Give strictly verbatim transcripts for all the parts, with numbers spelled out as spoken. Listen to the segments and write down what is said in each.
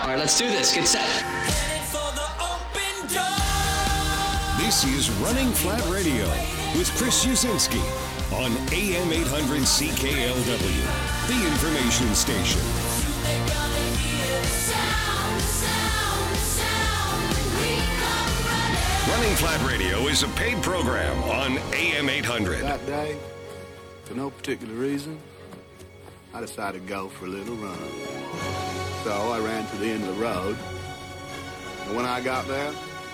All right, let's do this. Get set. This is Running Flat Radio with Chris Usinski on A M eight hundred C K L W, the information station. Running Flat Radio is a paid program on A M eight hundred. That day, for no particular reason, I decided to go for a little run. So I ran to the end of the road, and when I got there,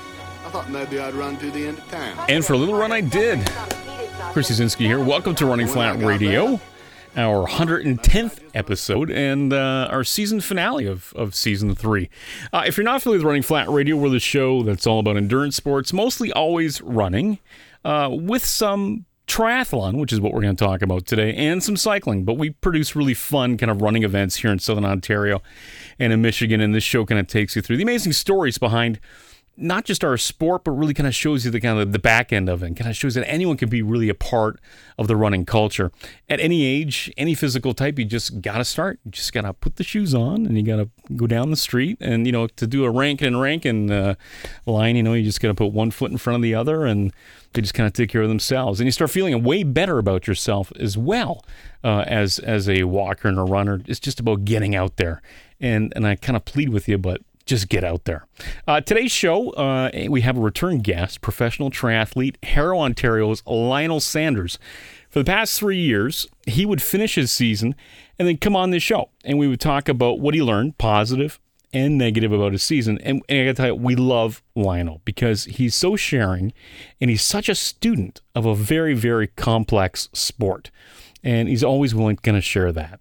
I thought maybe I'd run to the end of town. And for a little run I did. Chris Usinski here. Welcome to Running Flat Radio, our one hundred tenth episode, and uh, our season finale of, of season three. Uh, if you're not familiar with Running Flat Radio, we're the show that's all about endurance sports, mostly always running, uh, with some triathlon, which is what we're going to talk about today, and some cycling. But we produce really fun kind of running events here in Southern Ontario and in Michigan, and this show kind of takes you through the amazing stories behind not just our sport, but really kind of shows you the kind of the back end of it, and kind of shows that anyone can be really a part of the running culture. At any age, any physical type, you just got to start. You just got to put the shoes on, and you got to go down the street. And, you know, to do a Rankin and Rankin uh, line, you know, you just got to put one foot in front of the other, and they just kind of take care of themselves. And you start feeling way better about yourself as well uh, as as a walker and a runner. It's just about getting out there. And, and I kind of plead with you, but just get out there. Uh, today's show, uh, we have a return guest, professional triathlete, Harrow, Ontario's Lionel Sanders. For the past three years, he would finish his season and then come on this show, and we would talk about what he learned, positive and negative, about his season. And, and I got to tell you, we love Lionel because he's so sharing, and he's such a student of a very, very complex sport, and he's always willing to kind of share that.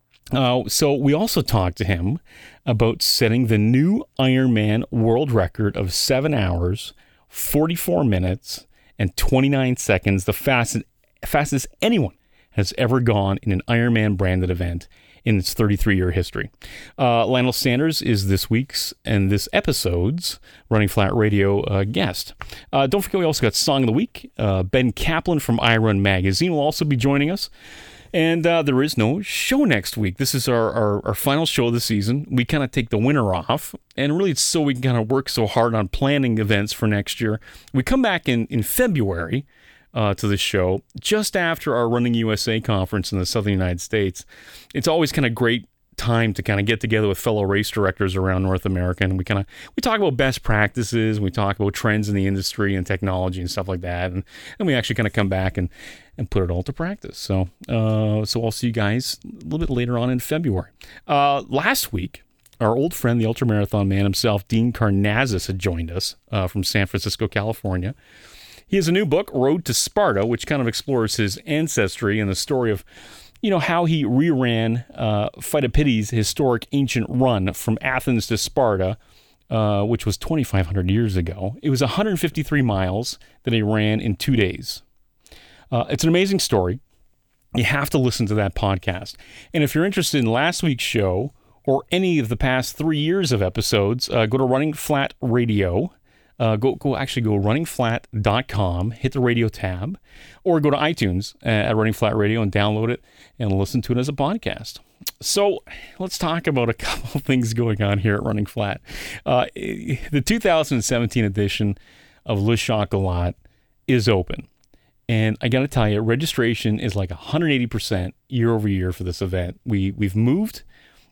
Uh, so we also talked to him about setting the new Ironman world record of seven hours, forty-four minutes, and twenty-nine seconds, the fastest, fastest anyone has ever gone in an Ironman branded event in its thirty-three-year history. Uh, Lionel Sanders is this week's and this episode's Running Flat Radio uh, guest. Uh, don't forget, we also got Song of the Week. Uh, Ben Kaplan from iRun Magazine will also be joining us. And uh, there is no show next week. This is our, our, our final show of the season. We kind of take the winter off, and really it's so we can kind of work so hard on planning events for next year. We come back in, in February uh, to the show, just after our Running U S A conference in the Southern United States. It's always kind of great time to kind of get together with fellow race directors around North America, and we kind of we talk about best practices, we talk about trends in the industry and technology and stuff like that, and then we actually kind of come back and and put it all to practice. So uh, so I'll see you guys a little bit later on in February. Uh, last week, our old friend, the ultramarathon man himself, Dean Karnazes, had joined us uh, from San Francisco, California. He has a new book, Road to Sparta, which kind of explores his ancestry and the story of, you know, how he reran uh, Pheidippides' historic ancient run from Athens to Sparta, uh, which was twenty-five hundred years ago. It was one hundred fifty-three miles that he ran in two days. Uh, it's an amazing story. You have to listen to that podcast. And if you're interested in last week's show or any of the past three years of episodes, uh, go to Running Flat Radio. Uh, go go actually go running flat dot com, hit the radio tab, or go to iTunes at Running Flat Radio and download it and listen to it as a podcast. So let's talk about a couple of things going on here at Running Flat. Uh, the two thousand seventeen edition of Le Chocolat is open. And I got to tell you, registration is like one hundred eighty percent year over year for this event. We, we've moved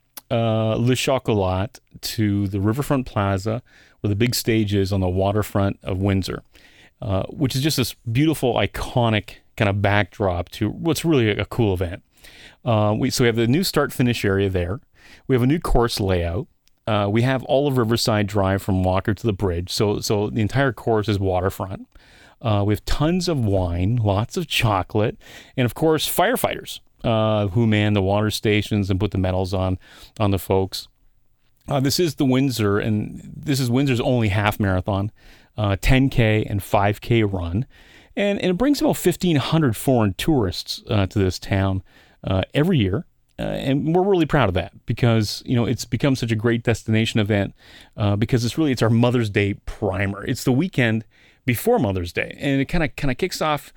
uh, Le Chocolat to the Riverfront Plaza, where the big stage is on the waterfront of Windsor, uh, which is just this beautiful, iconic kind of backdrop to what's really a, a cool event. Uh, we, so we have the new start-finish area there. We have a new course layout. Uh, we have all of Riverside Drive from Walker to the bridge. So, so the entire course is waterfront. Uh, we have tons of wine, lots of chocolate, and of course, firefighters uh, who man the water stations and put the medals on on the folks. Uh, this is the Windsor, and this is Windsor's only half marathon, uh, ten K and five K run. And, and it brings about fifteen hundred foreign tourists uh, to this town uh, every year. Uh, and we're really proud of that because, you know, it's become such a great destination event uh, because it's really, it's our Mother's Day primer. It's the weekend before Mother's Day, and it kind of kind of kicks off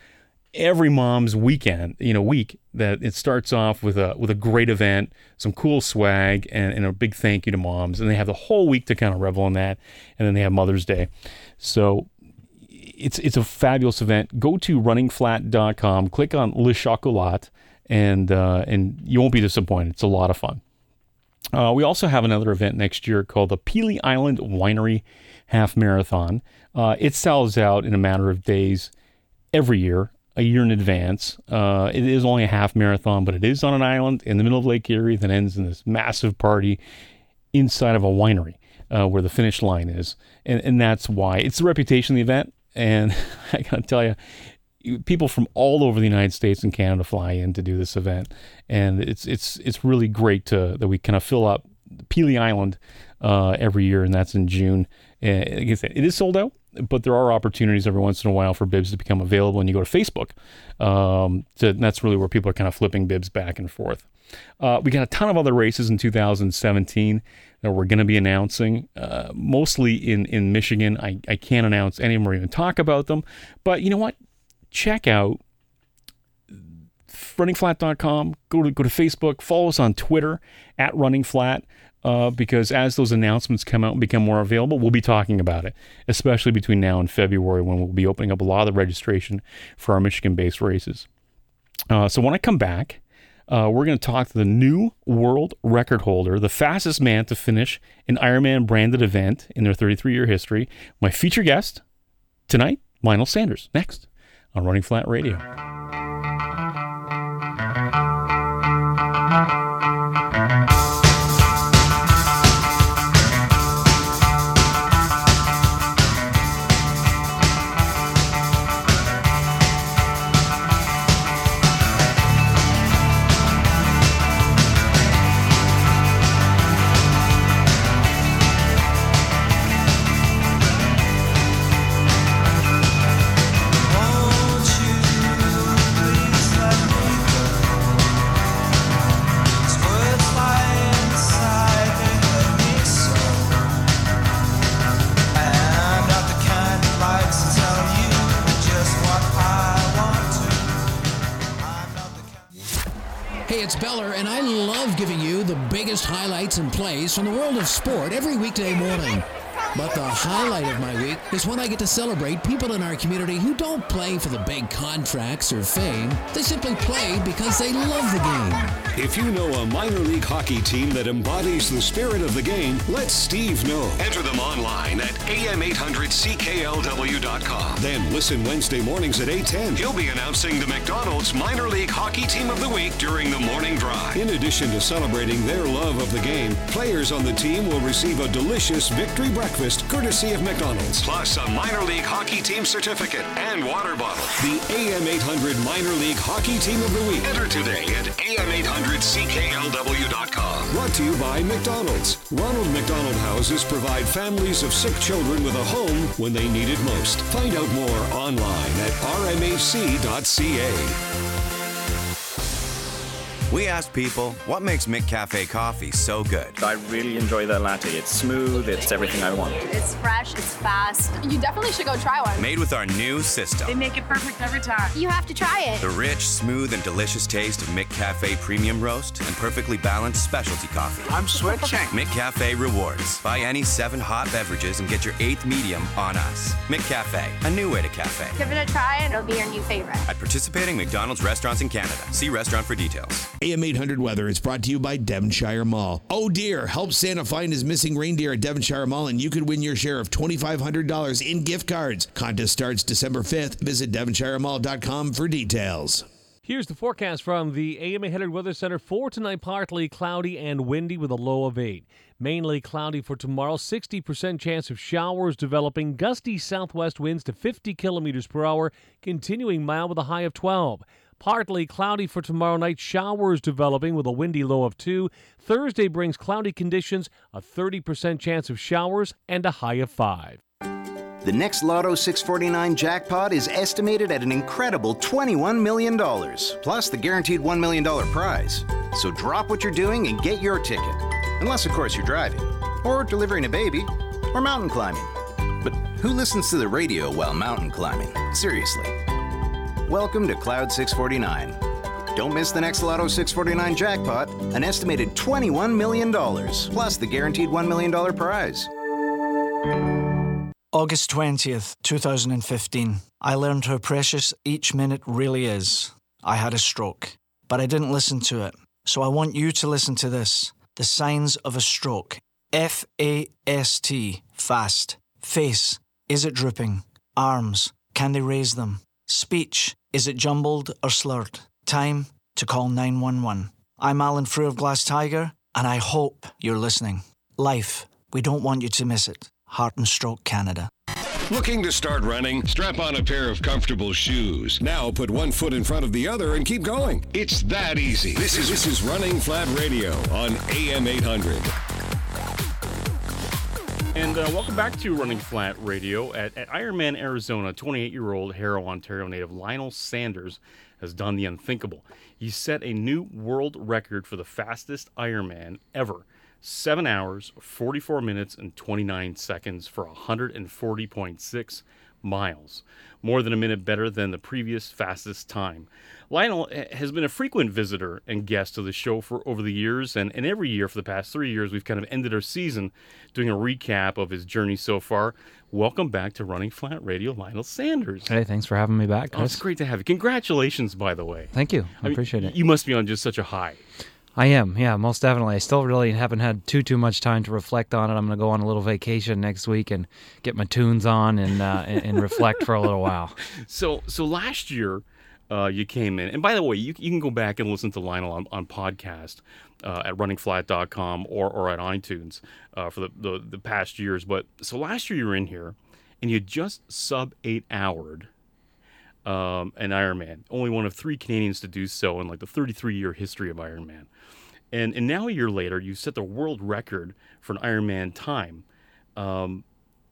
every mom's weekend, you know, week, that it starts off with a with a great event, some cool swag, and, and a big thank you to moms. And they have the whole week to kind of revel in that. And then they have Mother's Day. So it's it's a fabulous event. Go to running flat dot com, click on Le Chocolat, and uh, and you won't be disappointed. It's a lot of fun. Uh, we also have another event next year called the Pelee Island Winery Half Marathon. Uh, it sells out in a matter of days every year. A year in advance. Uh, it is only a half marathon, but it is on an island in the middle of Lake Erie that ends in this massive party inside of a winery uh, where the finish line is. And, and that's why. It's the reputation of the event. And I got to tell you, people from all over the United States and Canada fly in to do this event. And it's it's it's really great to that we kind of fill up Pelee Island uh, every year, and that's in June. And like I said, it is sold out, but there are opportunities every once in a while for bibs to become available, and you go to Facebook. Um, to, and that's really where people are kind of flipping bibs back and forth. Uh, we got a ton of other races in two thousand seventeen that we're going to be announcing, uh, mostly in, in Michigan. I, I can't announce any more, even talk about them. But you know what? Check out running flat dot com. Go to, go to Facebook. Follow us on Twitter, at runningflat. Uh, because as those announcements come out and become more available, we'll be talking about it, especially between now and February when we'll be opening up a lot of the registration for our Michigan-based races. Uh, so when I come back, uh, we're going to talk to the new world record holder, the fastest man to finish an Ironman-branded event in their thirty-three-year history. My feature guest tonight, Lionel Sanders, next on Running Flat Radio. Highlights and plays from the world of sport every weekday morning. But the highlight of my week is when I get to celebrate people in our community who don't play for the big contracts or fame. They simply play because they love the game. If you know a minor league hockey team that embodies the spirit of the game, let Steve know. Enter them online at A M eight hundred C K L W dot com. Then listen Wednesday mornings at eight ten. He'll be announcing the McDonald's Minor League Hockey Team of the Week during the morning drive. In addition to celebrating their love of the game, players on the team will receive a delicious victory breakfast courtesy of McDonald's, plus a minor league hockey team certificate and water bottle. The A M eight hundred Minor League Hockey Team of the Week. Enter today at A M eight hundred C K L W dot com. Brought to you by McDonald's. Ronald McDonald Houses provide families of sick children with a home when they need it most. Find out more online at R M H C dot C A. We asked people, what makes McCafe coffee so good? I really enjoy their latte. It's smooth, it's everything I want. It's fresh, it's fast. You definitely should go try one. Made with our new system. They make it perfect every time. You have to try it. The rich, smooth, and delicious taste of McCafe Premium Roast and perfectly balanced specialty coffee. I'm switching. McCafe Rewards. Buy any seven hot beverages and get your eighth medium on us. McCafe, a new way to cafe. Give it a try and it'll be your new favorite. At participating McDonald's restaurants in Canada. See restaurant for details. A M eight hundred Weather is brought to you by Devonshire Mall. Oh dear, help Santa find his missing reindeer at Devonshire Mall and you could win your share of twenty-five hundred dollars in gift cards. Contest starts December fifth. Visit devonshire mall dot com for details. Here's the forecast from the A M eight hundred Weather Center for tonight. Partly cloudy and windy with a low of eight. Mainly cloudy for tomorrow. sixty percent chance of showers developing. Gusty southwest winds to fifty kilometers per hour. Continuing mild with a high of twelve. Partly cloudy for tomorrow night. Showers developing with a windy low of two. Thursday brings cloudy conditions. A thirty percent chance of showers and a high of five. The next Lotto six forty-nine jackpot is estimated at an incredible twenty-one million dollars, plus the guaranteed one million dollars prize. So drop what you're doing and get your ticket. Unless, of course, you're driving, or delivering a baby, or mountain climbing. But who listens to the radio while mountain climbing? Seriously. Welcome to Cloud six forty-nine. Don't miss the next Lotto six forty-nine jackpot, an estimated twenty-one million dollars, plus the guaranteed one million dollars prize. August twentieth, twenty fifteen. I learned how precious each minute really is. I had a stroke, but I didn't listen to it. So I want you to listen to this. The signs of a stroke. F A S T. Fast. Face. Is it drooping? Arms. Can they raise them? Speech. Is it jumbled or slurred? Time to call nine one one. I'm Alan Frew of Glass Tiger, and I hope you're listening. Life. We don't want you to miss it. Heart and Stroke Canada. Looking to start running? Strap on a pair of comfortable shoes. Now put one foot in front of the other and keep going. It's that easy. This is this is Running Flat Radio on A M eight hundred. And uh, welcome back to Running Flat Radio. At, at Ironman, Arizona, twenty-eight-year-old Harrow, Ontario native Lionel Sanders has done the unthinkable. He set a new world record for the fastest Ironman ever. seven hours, forty-four minutes, and twenty-nine seconds for one hundred forty point six miles. More than a minute better than the previous fastest time. Lionel has been a frequent visitor and guest of the show for over the years, and, and every year for the past three years, we've kind of ended our season doing a recap of his journey so far. Welcome back to Running Flat Radio, Lionel Sanders. Hey, thanks for having me back, Chris. Oh, it's great to have you. Congratulations, by the way. Thank you. I, I appreciate mean, it. You must be on just such a high. I am, yeah, most definitely. I still really haven't had too, too much time to reflect on it. I'm going to go on a little vacation next week and get my tunes on and uh, and, and reflect for a little while. So so last year, uh, you came in, and by the way, you, you can go back and listen to Lionel on, on podcast uh, at running flat dot com or, or at iTunes uh, for the, the, the past years. But so last year you were in here, and you just sub eight houred um, an Ironman. Only one of three Canadians to do so in like the thirty-three year history of Ironman. And and now a year later, you set the world record for an Ironman time. Um,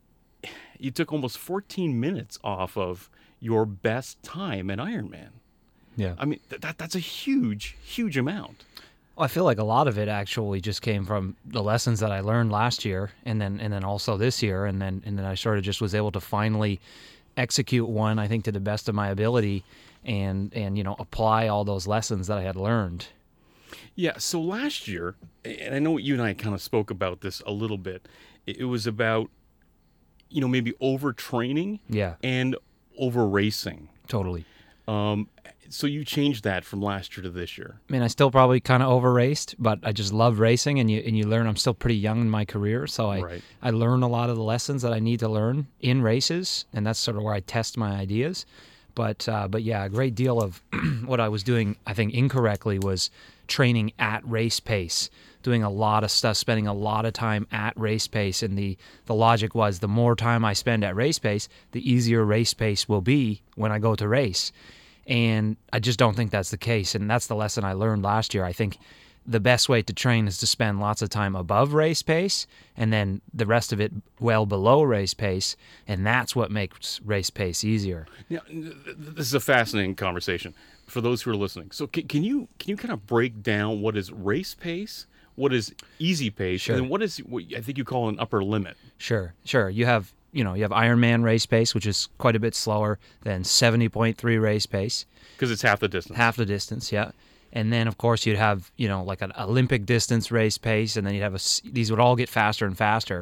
you took almost fourteen minutes off of your best time at Ironman. Yeah. I mean, th- that that's a huge, huge amount. Well, I feel like a lot of it actually just came from the lessons that I learned last year and then and then also this year. And then, and then I sort of just was able to finally execute one, I think, to the best of my ability and, and you know, apply all those lessons that I had learned. Yeah, so last year, and I know you and I kind of spoke about this a little bit, it was about, you know, maybe overtraining yeah. and over racing. Totally. Um, so you changed that from last year to this year. I mean, I still probably kind of over raced, but I just love racing, and you and you learn. I'm still pretty young in my career, so I right. I learn a lot of the lessons that I need to learn in races, and that's sort of where I test my ideas. But uh, but yeah, a great deal of what I was doing, I think, incorrectly was training at race pace, doing a lot of stuff, spending a lot of time at race pace. And the, the logic was the more time I spend at race pace, the easier race pace will be when I go to race. And I just don't think that's the case. And that's the lesson I learned last year. I think the best way to train is to spend lots of time above race pace and then the rest of it well below race pace. And that's what makes race pace easier. Yeah, this is a fascinating conversation for those who are listening. So can, can you can you kind of break down what is race pace, what is easy pace, sure. and then what is what I think you call an upper limit? Sure, sure. You have you know you have Ironman race pace, which is quite a bit slower than seventy point three race pace because it's half the distance. Half the distance, yeah. And then of course you'd have you know like an Olympic distance race pace, and then you'd have a these would all get faster and faster.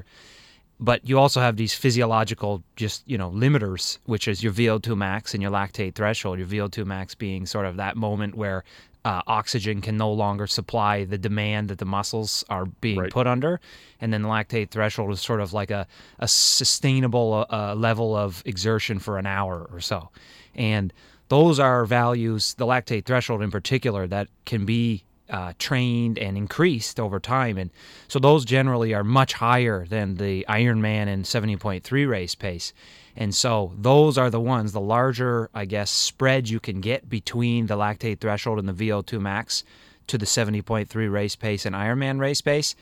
But you also have these physiological just, you know, limiters, which is your V O two max and your lactate threshold. Your V O two max being sort of that moment where uh, oxygen can no longer supply the demand that the muscles are being right. put under. And then the lactate threshold is sort of like a, a sustainable uh, level of exertion for an hour or so. And those are values, the lactate threshold in particular, that can be Uh, trained and increased over time. And so those generally are much higher than the Ironman and seventy point three race pace. And so those are the ones, the larger, I guess, spread you can get between the lactate threshold and the V O two max to the seventy point three race pace and Ironman race pace.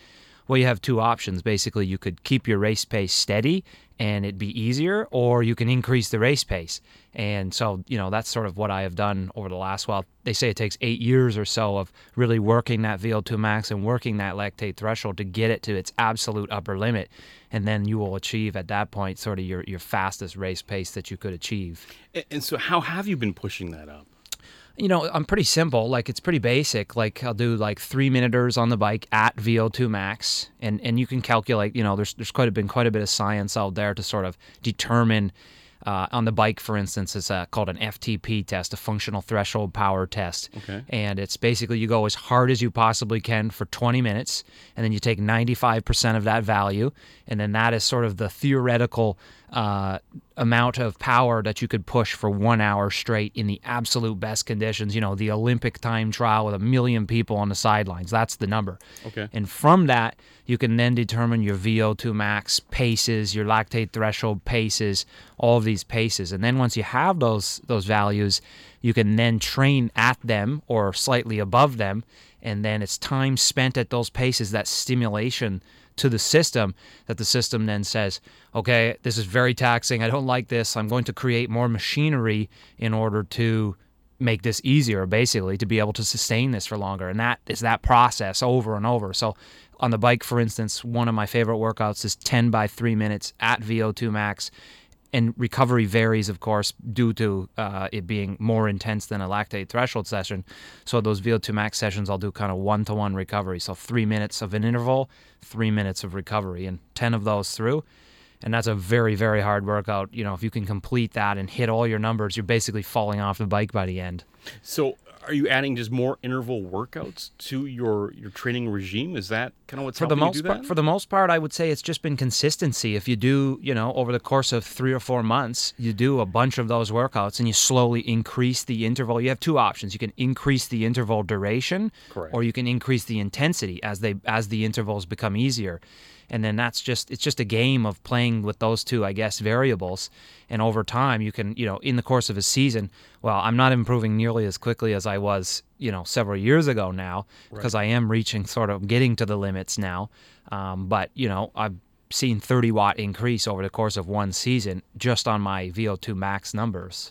Well, you have two options. Basically, you could keep your race pace steady and it'd be easier, or you can increase the race pace. And so, you know, that's sort of what I have done over the last while. They say it takes eight years or so of really working that V O two max and working that lactate threshold to get it to its absolute upper limit. And then you will achieve at that point sort of your, your fastest race pace that you could achieve. And, and so how have you been pushing that up? You know, I'm pretty simple. Like, it's pretty basic. Like, I'll do like three minuters on the bike at V O two max, and and you can calculate. You know, there's there's quite a been quite a bit of science out there to sort of determine. Uh, on the bike, for instance, it's uh, called an F T P test, a functional threshold power test. Okay. And it's basically you go as hard as you possibly can for twenty minutes, and then you take ninety-five percent of that value, and then that is sort of the theoretical uh, amount of power that you could push for one hour straight in the absolute best conditions. You know, the Olympic time trial with a million people on the sidelines. That's the number. Okay. And from that, you can then determine your V O two max paces, your lactate threshold paces, all of these paces. And then once you have those those values, you can then train at them or slightly above them. And then it's time spent at those paces, that stimulation to the system, that the system then says, okay, this is very taxing. I don't like this. I'm going to create more machinery in order to make this easier, basically, to be able to sustain this for longer. And that is that process over and over. So on the bike, for instance, one of my favorite workouts is ten by three minutes at V O two max. And recovery varies, of course, due to uh, it being more intense than a lactate threshold session. So those V O two max sessions, I'll do kind of one-to-one recovery. So three minutes of an interval, three minutes of recovery, and ten of those through. And that's a very, very hard workout. You know, if you can complete that and hit all your numbers, you're basically falling off the bike by the end. So are you adding just more interval workouts to your, your training regime? Is that kind of what's for the helping most you do part, that? For the most part, I would say it's just been consistency. If you do, you know, over the course of three or four months, you do a bunch of those workouts and you slowly increase the interval. You have two options. You can increase the interval duration, Correct. or you can increase the intensity as they as the intervals become easier. And then that's just, it's just a game of playing with those two, I guess, variables. And over time, you can, you know, in the course of a season, well, I'm not improving nearly as quickly as I was, you know, several years ago now, Right. because I am reaching sort of getting to the limits now. Um, but, you know, I've seen thirty watt increase over the course of one season just on my V O two max numbers.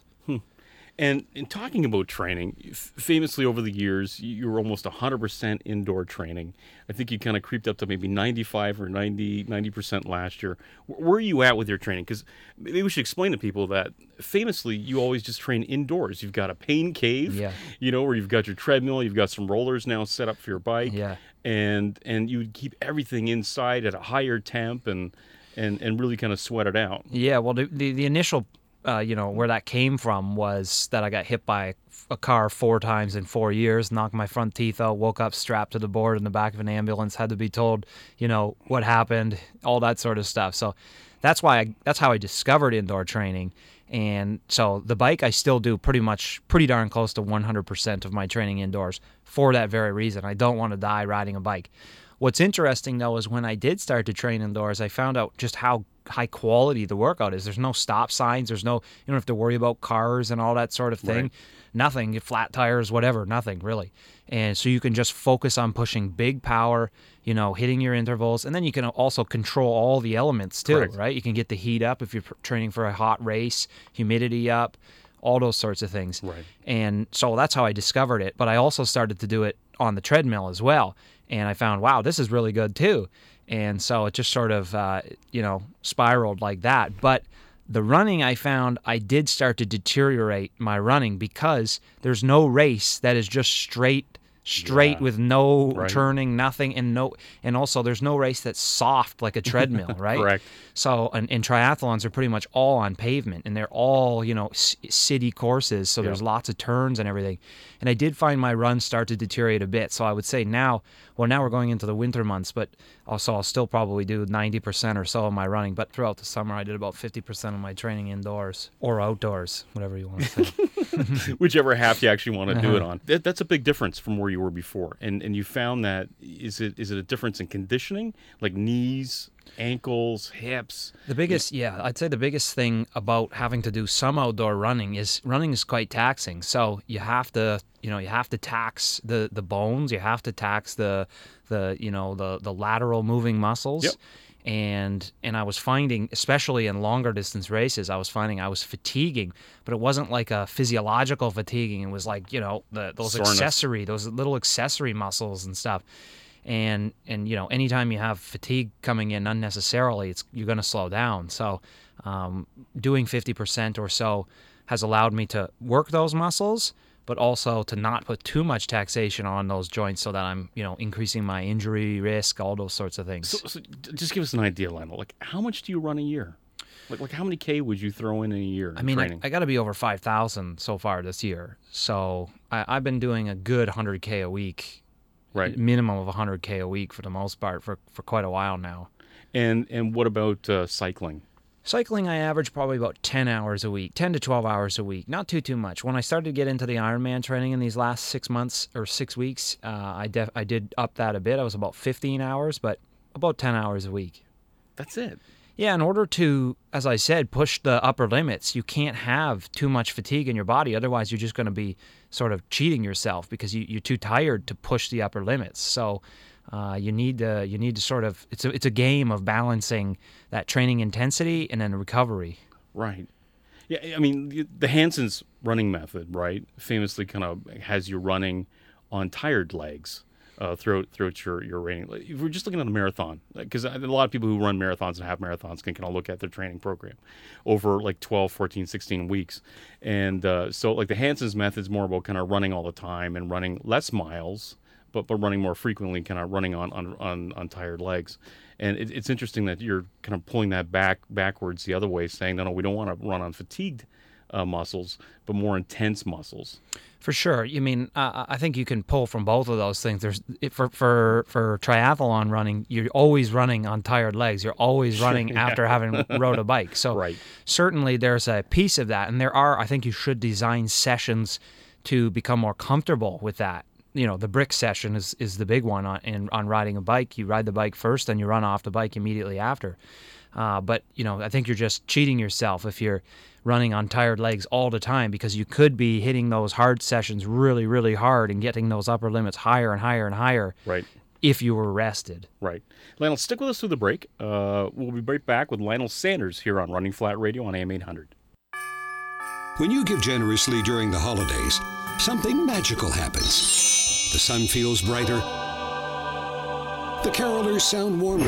And in talking about training, f- famously over the years, you were almost one hundred percent indoor training. I think you kind of creeped up to maybe ninety-five or ninety, ninety percent last year. Where are you at with your training? Because maybe we should explain to people that famously you always just train indoors. You've got a pain cave, Yeah. you know, where you've got your treadmill, you've got some rollers now set up for your bike, Yeah. and and you would keep everything inside at a higher temp and and, and really kind of sweat it out. Yeah, well, the, the, the initial, uh, you know, where that came from was that I got hit by a car four times in four years, knocked my front teeth out, woke up strapped to the board in the back of an ambulance, had to be told, you know, what happened, all that sort of stuff. So that's why I, that's how I discovered indoor training. And so the bike, I still do pretty much, pretty darn close to one hundred percent of my training indoors for that very reason. I don't want to die riding a bike. What's interesting, though, is when I did start to train indoors, I found out just how high quality the workout is. There's no stop signs. There's no, you don't have to worry about cars and all that sort of thing. Right. Nothing, flat tires, whatever, nothing really. And so you can just focus on pushing big power, you know, hitting your intervals. And then you can also control all the elements too, Correct. right? You can get the heat up if you're pr- training for a hot race, humidity up, all those sorts of things. Right. And so that's how I discovered it. But I also started to do it on the treadmill as well. And I found, wow, this is really good too. And so it just sort of, uh, you know, spiraled like that. But the running, I found I did start to deteriorate my running because there's no race that is just straight, straight Yeah. with no Right. turning, nothing, and no, and also there's no race that's soft like a treadmill, right? Correct. So, and, and triathlons are pretty much all on pavement, and they're all, you know, c- city courses. So Yeah. there's lots of turns and everything. And I did find my runs start to deteriorate a bit. So I would say now, well, now we're going into the winter months, but also I'll still probably do ninety percent or so of my running. But throughout the summer, I did about fifty percent of my training indoors or outdoors, whatever you want to say. Whichever half you actually want to do Uh-huh. it on. That, that's a big difference from where you were before, and and you found that is it is it a difference in conditioning, like knees, ankles, hips? The biggest, yeah, I'd say the biggest thing about having to do some outdoor running is running is quite taxing. So you have to, you know, you have to tax the, the bones, you have to tax the the you know the the lateral moving muscles. Yep. And and I was finding, especially in longer distance races, I was finding I was fatiguing, but it wasn't like a physiological fatiguing. It was like, you know, the, those Soreness. accessory, those little accessory muscles and stuff. And and you know, anytime you have fatigue coming in unnecessarily, it's you're going to slow down. So um, doing fifty percent or so has allowed me to work those muscles, but also to not put too much taxation on those joints so that I'm, you know, increasing my injury risk, all those sorts of things. So, so just give us an idea, Lionel. Like, how much do you run a year? Like, like how many K would you throw in in a year? I mean, I, training? I got to be over five thousand so far this year. So I, I've been doing a good one hundred K a week, right? Minimum of one hundred K a week for the most part for, for quite a while now. And and what about uh, cycling? Cycling, I average probably about ten hours a week, ten to twelve hours a week. Not too, too much. When I started to get into the Ironman training in these last six months or six weeks, uh, I, def- I did up that a bit. I was about fifteen hours, but about ten hours a week. That's it. Yeah, in order to, as I said, push the upper limits, you can't have too much fatigue in your body. Otherwise, you're just going to be sort of cheating yourself because you, you're too tired to push the upper limits. So uh, you need to you need to sort of it's a it's a game of balancing that training intensity and then recovery. Right. Yeah, I mean the Hanson's running method, right, famously kind of has you running on tired legs uh, throughout throughout your your training. If we're just looking at a marathon, because a lot of people who run marathons and half marathons can kind of look at their training program over like twelve, fourteen, sixteen weeks, and uh, so like the Hanson's method is more about kind of running all the time and running less miles. But, but running more frequently, kind of running on, on, on, on tired legs. And it, it's interesting that you're kind of pulling that back backwards the other way, saying, no, no, we don't want to run on fatigued uh, muscles, but more intense muscles. For sure. You mean, uh, I think you can pull from both of those things. There's for, for, for triathlon running, you're always running on tired legs. You're always running yeah. after having rode a bike. So right. certainly there's a piece of that. And there are, I think you should design sessions to become more comfortable with that. You know, the brick session is, is the big one on in, on riding a bike. You ride the bike first, and you run off the bike immediately after. Uh, but, you know, I think you're just cheating yourself if you're running on tired legs all the time, because you could be hitting those hard sessions really, really hard and getting those upper limits higher and higher and higher. Right. If you were rested. Right. Lionel, stick with us through the break. Uh, we'll be right back with Lionel Sanders here on Running Flat Radio on A M eight hundred. When you give generously during the holidays, something magical happens. The sun feels brighter. The carolers sound warmer.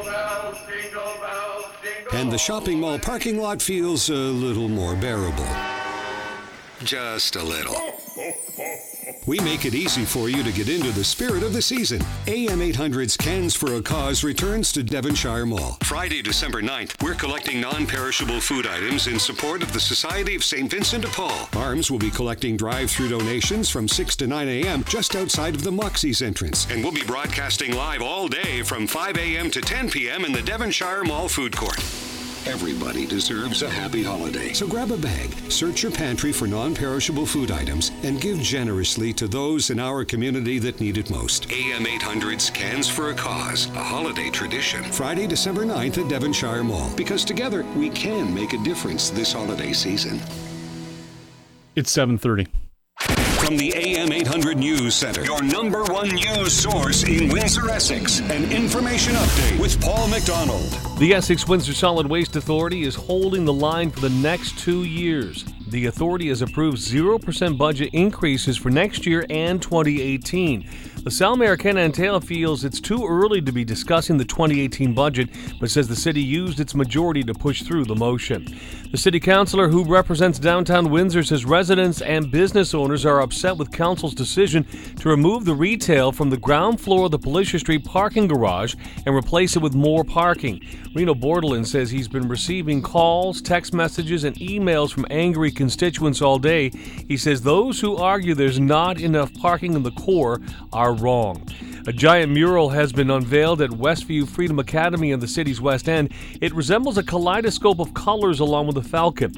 And the shopping mall parking lot feels a little more bearable. Just a little. We make it easy for you to get into the spirit of the season. A M eight hundred's Cans for a Cause returns to Devonshire Mall. Friday, December ninth, we're collecting non-perishable food items in support of the Society of Saint Vincent de Paul. Arms will be collecting drive-through donations from six to nine a.m. just outside of the Moxie's entrance. And we'll be broadcasting live all day from five a.m. to ten p.m. in the Devonshire Mall food court. Everybody deserves a happy holiday. So grab a bag, search your pantry for non-perishable food items, and give generously to those in our community that need it most. A M eight hundred's Cans for a Cause, a holiday tradition. Friday, December ninth at Devonshire Mall. Because together, we can make a difference this holiday season. It's seven thirty. From the A M eight hundred News Center, your number one news source in Windsor, Essex. An information update with Paul McDonald. The Essex-Windsor Solid Waste Authority is holding the line for the next two years. The authority has approved zero percent budget increases for next year and twenty eighteen. LaSalle Mayor Ken Antala feels it's too early to be discussing the twenty eighteen budget, but says the city used its majority to push through the motion. The city councilor who represents downtown Windsor says residents and business owners are upset with council's decision to remove the retail from the ground floor of the Felicia Street parking garage and replace it with more parking. Reno Bordelin says he's been receiving calls, text messages, and emails from angry constituents all day. He says those who argue there's not enough parking in the core are wrong. A giant mural has been unveiled at Westview Freedom Academy in the city's West End. It resembles a kaleidoscope of colors along with a falcon.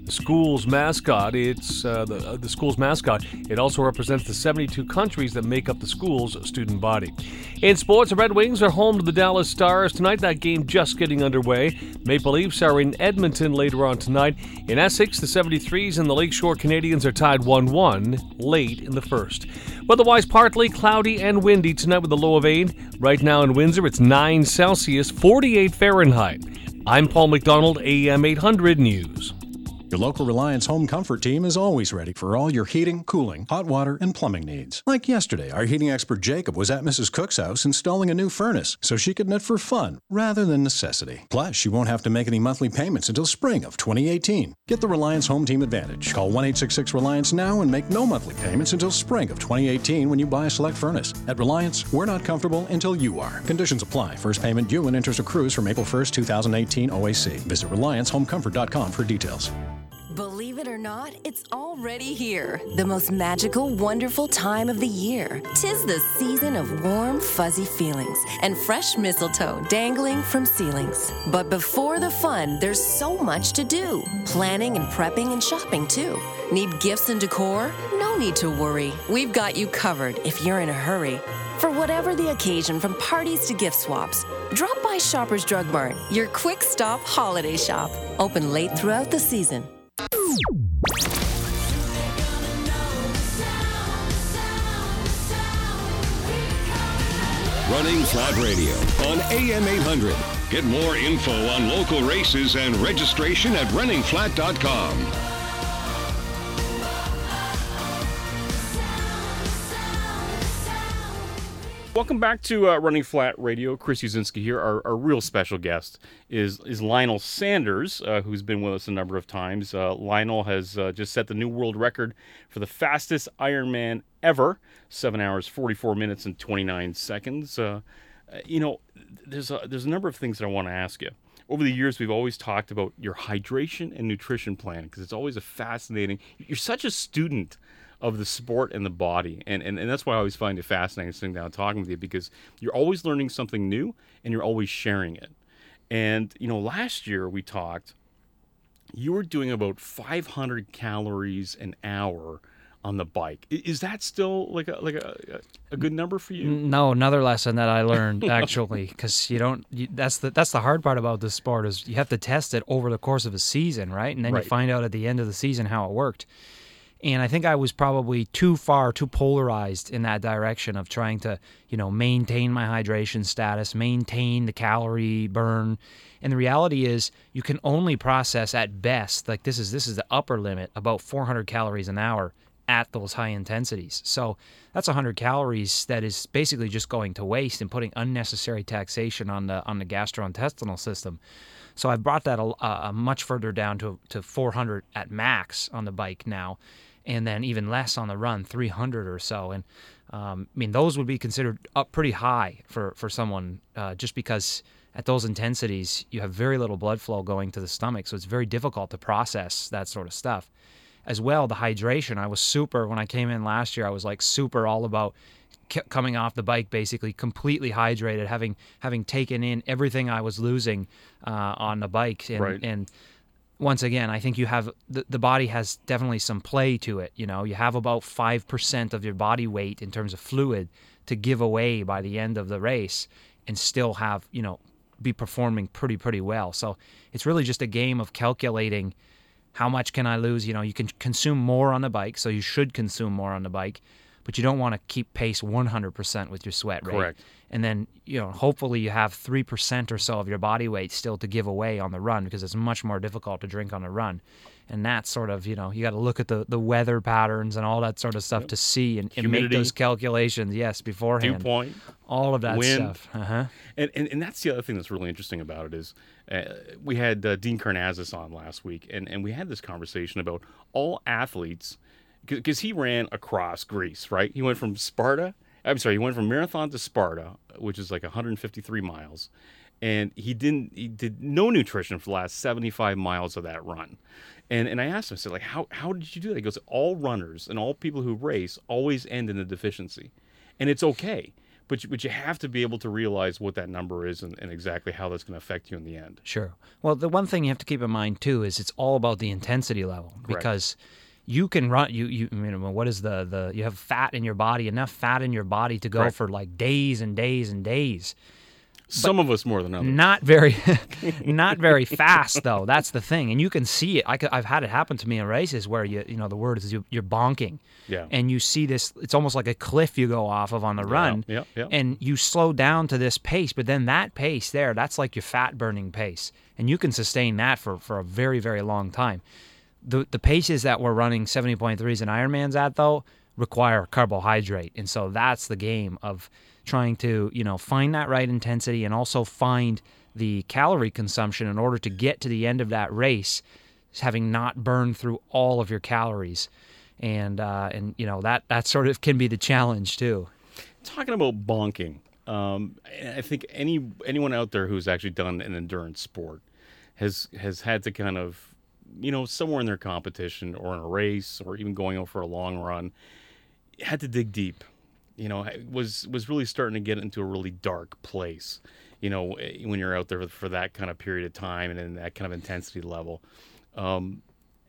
the school's mascot. It's uh, the, uh, the school's mascot. It also represents the seventy-two countries that make up the school's student body. In sports, the Red Wings are home to the Dallas Stars tonight. That game just getting underway. Maple Leafs are in Edmonton later on tonight. In Essex, the seventy-threes and the Lakeshore Canadians are tied one one late in the first. Weather-wise, partly cloudy and windy tonight with a low of eight. Right now in Windsor, it's nine Celsius, forty-eight Fahrenheit. I'm Paul McDonald, A M eight hundred News. Your local Reliance Home Comfort team is always ready for all your heating, cooling, hot water, and plumbing needs. Like yesterday, our heating expert Jacob was at Missus Cook's house installing a new furnace so she could knit for fun rather than necessity. Plus, she won't have to make any monthly payments until spring of twenty eighteen. Get the Reliance Home Team Advantage. Call one eight six six Reliance now and make no monthly payments until spring of twenty eighteen when you buy a select furnace. At Reliance, we're not comfortable until you are. Conditions apply. First payment due and interest accrues from April first, twenty eighteen O A C. Visit Reliance Home Comfort dot com for details. Believe it or not, it's already here. The most magical, wonderful time of the year. 'Tis the season of warm, fuzzy feelings and fresh mistletoe dangling from ceilings. But before the fun, there's so much to do. Planning and prepping and shopping too. Need gifts and decor? No need to worry. We've got you covered if you're in a hurry. For whatever the occasion, from parties to gift swaps, drop by Shoppers Drug Mart, your quick stop holiday shop. Open late throughout the season. Running Flat Radio on A M eight hundred. Get more info on local races and registration at running flat dot com. Welcome back to uh, Running Flat Radio. Chris Uzinski here. Our, our real special guest is is Lionel Sanders, uh, who's been with us a number of times. Uh, Lionel has uh, just set the new world record for the fastest Ironman ever, seven hours, forty-four minutes, and twenty-nine seconds. Uh, you know, there's a, there's a number of things that I want to ask you. Over the years, we've always talked about your hydration and nutrition plan because it's always a fascinating... You're such a student of the sport and the body. And, and and that's why I always find it fascinating sitting down and talking with you, because you're always learning something new and you're always sharing it. And, you know, last year we talked, you were doing about five hundred calories an hour on the bike. Is that still like a like a, a good number for you? No, another lesson that I learned actually, because you don't. You, that's the that's the hard part about this sport is you have to test it over the course of a season, right? And then right. you find out at the end of the season how it worked. And I think I was probably too far, too polarized in that direction of trying to, you know, maintain my hydration status, maintain the calorie burn. And the reality is you can only process at best, like this is this is the upper limit, about four hundred calories an hour at those high intensities. So that's one hundred calories that is basically just going to waste and putting unnecessary taxation on the on the gastrointestinal system. So I've brought that a, a much further down to, to four hundred at max on the bike now, and then even less on the run, three hundred or so. And um, I mean, those would be considered up pretty high for, for someone uh, just because at those intensities, you have very little blood flow going to the stomach, so it's very difficult to process that sort of stuff. As well, the hydration, I was super, when I came in last year, I was like super all about coming off the bike basically completely hydrated, having having taken in everything I was losing uh, on the bike. And, right. and once again, I think you have, the, the body has definitely some play to it. You know, you have about five percent of your body weight in terms of fluid to give away by the end of the race and still have, you know, be performing pretty, pretty well. So it's really just a game of calculating how much can I lose. You know, you can consume more on the bike, so you should consume more on the bike, but you don't want to keep pace one hundred percent with your sweat rate. Correct. And then, you know, hopefully you have three percent or so of your body weight still to give away on the run, because it's much more difficult to drink on a run. And that's sort of, you know, you got to look at the, the weather patterns and all that sort of stuff yep. to see and, and make those calculations, yes, beforehand. Dew point. All of that wind. stuff. Uh-huh. And, and and that's the other thing that's really interesting about it is uh, we had uh, Dean Karnazes on last week, and, and we had this conversation about all athletes, because he ran across Greece, right? He went from Sparta, I'm sorry, he went from Marathon to Sparta, which is like one hundred fifty-three miles, and he didn't, he did no nutrition for the last seventy-five miles of that run. And and I asked him, I said, like, how how did you do that? He goes, all runners and all people who race always end in a deficiency, and it's okay. But you, but you have to be able to realize what that number is and, and exactly how that's going to affect you in the end. Sure. Well, the one thing you have to keep in mind too is it's all about the intensity level. Correct. Because you can run. You you. I mean, what is the the? You have fat in your body, enough fat in your body to go Right. for like days and days and days. Some of us more than others. Not very, not very fast though. That's the thing, and you can see it. I could, I've had it happen to me in races where you, you know, the word is you, you're bonking, Yeah. and you see this. It's almost like a cliff you go off of on the run, yeah, yeah. and you slow down to this pace. But then that pace there, that's like your fat burning pace, and you can sustain that for, for a very very long time. The the paces that we're running seventy point threes and Ironmans at though require carbohydrate, and so that's the game of trying to, you know, find that right intensity and also find the calorie consumption in order to get to the end of that race, having not burned through all of your calories. And, uh, and you know, that, that sort of can be the challenge too. Talking about bonking, um, I think any anyone out there who's actually done an endurance sport has has had to kind of, you know, somewhere in their competition or in a race or even going out for a long run, had to dig deep. You know, was was really starting to get into a really dark place, you know, when you're out there for that kind of period of time and in that kind of intensity level. Um,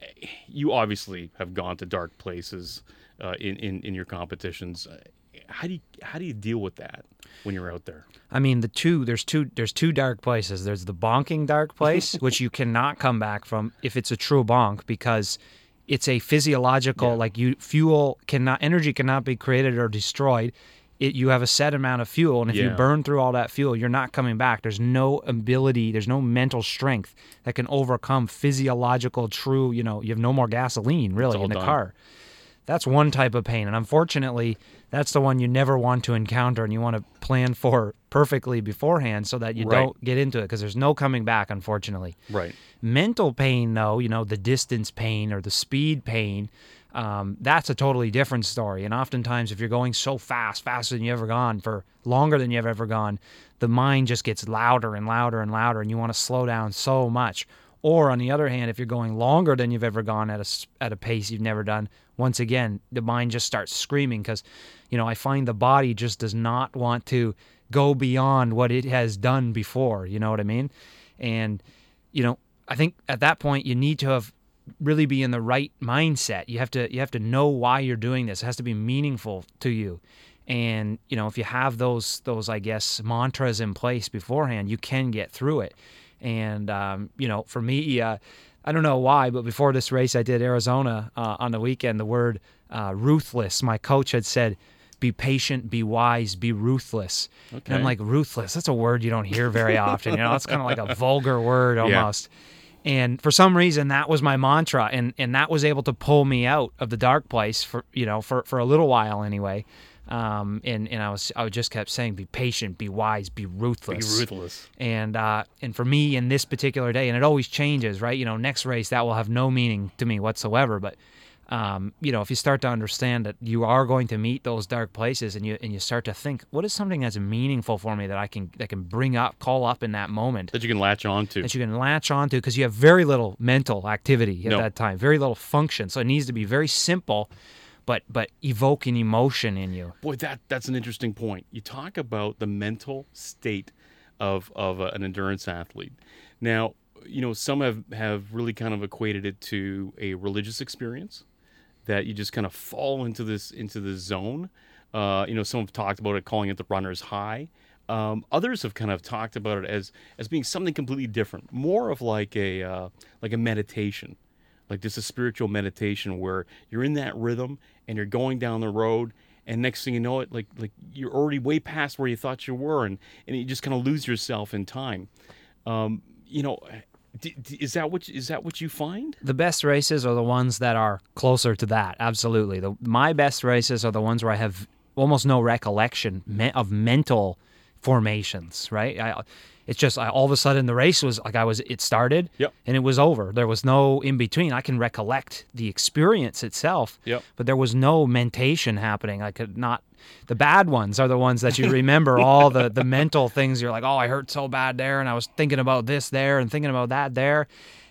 you obviously have gone to dark places uh, in, in, in your competitions. How do you, how do you deal with that when you're out there? I mean, the two there's two there's two dark places. There's the bonking dark place, which you cannot come back from if it's a true bonk, because it's a physiological, yeah. like you fuel cannot, energy cannot be created or destroyed. It, you have a set amount of fuel, and if yeah. you burn through all that fuel, you're not coming back. There's no ability, there's no mental strength that can overcome physiological, true, you know, you have no more gasoline, really, in the done. car. That's one type of pain, and unfortunately, that's the one you never want to encounter, and you want to plan for perfectly beforehand so that you right. don't get into it, because there's no coming back, unfortunately. Right. Mental pain, though, you know, the distance pain or the speed pain, um, that's a totally different story. And oftentimes, if you're going so fast, faster than you've ever gone, for longer than you've ever gone, the mind just gets louder and louder and louder, and you want to slow down so much. Or on the other hand, if you're going longer than you've ever gone at a, at a pace you've never done, once again, the mind just starts screaming because, you know, I find the body just does not want to go beyond what it has done before. You know what I mean? And, you know, I think at that point you need to have really be in the right mindset. You have to you have to know why you're doing this. It has to be meaningful to you. And, you know, if you have those those I guess mantras in place beforehand, you can get through it. And, um, you know, for me, uh, I don't know why, but before this race I did Arizona uh, on the weekend, the word uh, ruthless, my coach had said, be patient, be wise, be ruthless. Okay. And I'm like, ruthless, that's a word you don't hear very often. You know, it's kind of like a vulgar word almost. Yeah. And for some reason, that was my mantra, and, and that was able to pull me out of the dark place for, you know, for, for a little while anyway. Um, and, and I was I just kept saying, be patient, be wise, be ruthless. Be ruthless. And uh, and for me in this particular day, and it always changes, right? You know, next race, that will have no meaning to me whatsoever. But, um, you know, if you start to understand that you are going to meet those dark places, and you and you start to think, what is something that's meaningful for me that I can that can bring up, call up in that moment. That you can latch on to. That you can latch on to, because you have very little mental activity at no. that time, very little function. So it needs to be very simple, but but evoking emotion in you. Boy, that that's an interesting point. You talk about the mental state of of a, an endurance athlete. Now, you know, some have, have really kind of equated it to a religious experience, that you just kind of fall into this into this zone. Uh, you know, some have talked about it, calling it the runner's high. Um, others have kind of talked about it as as being something completely different, more of like a uh, like a meditation. Like just a spiritual meditation where you're in that rhythm and you're going down the road, and next thing you know it, like like you're already way past where you thought you were, and, and you just kind of lose yourself in time. Um, you know, d- d- is that what is that what you find? The best races are the ones that are closer to that. Absolutely. The, my best races are the ones where I have almost no recollection me- of mental formations. Right. I, It's just I, all of a sudden the race was like I was. It started, yep. and it was over. There was no in between. I can recollect the experience itself, yep. but there was no mentation happening. I could not. The bad ones are the ones that you remember all the the mental things. You're like, oh, I hurt so bad there, and I was thinking about this there, and thinking about that there,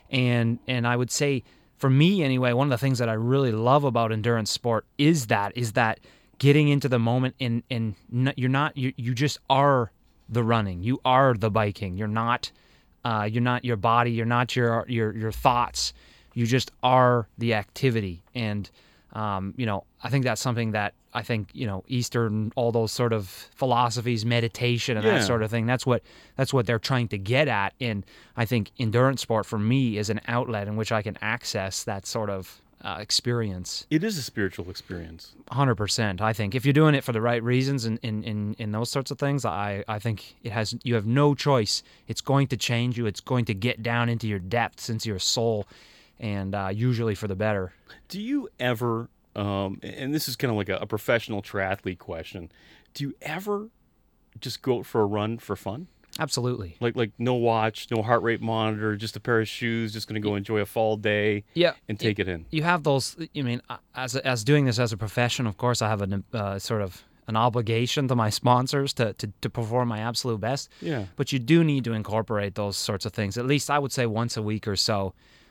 and and I would say for me anyway, one of the things that I really love about endurance sport is that is that getting into the moment, and and n- you're not you you just are the running, you are the biking. You're not uh, you're not your body, you're not your your your thoughts. You just are the activity, and um, you know I think that's something that I think you know Eastern, all those sort of philosophies, meditation, and Yeah. that sort of thing. That's what that's what they're trying to get at, and I think endurance sport for me is an outlet in which I can access that sort of uh, experience. It is a spiritual experience. one hundred percent. I think if you're doing it for the right reasons and in, in, in those sorts of things, I, I think it has. You have no choice. It's going to change you. It's going to get down into your depths, into your soul, and uh, usually for the better. Do you ever, um, and this is kind of like a, a professional triathlete question, do you ever just go out for a run for fun? Absolutely. Like like no watch, no heart rate monitor, just a pair of shoes, just going to go enjoy a fall day Yeah, and take it in. You have those. I mean, as as doing this as a profession, of course, I have an uh, sort of an obligation to my sponsors to, to to perform my absolute best. Yeah. But you do need to incorporate those sorts of things. At least I would say once a week or so,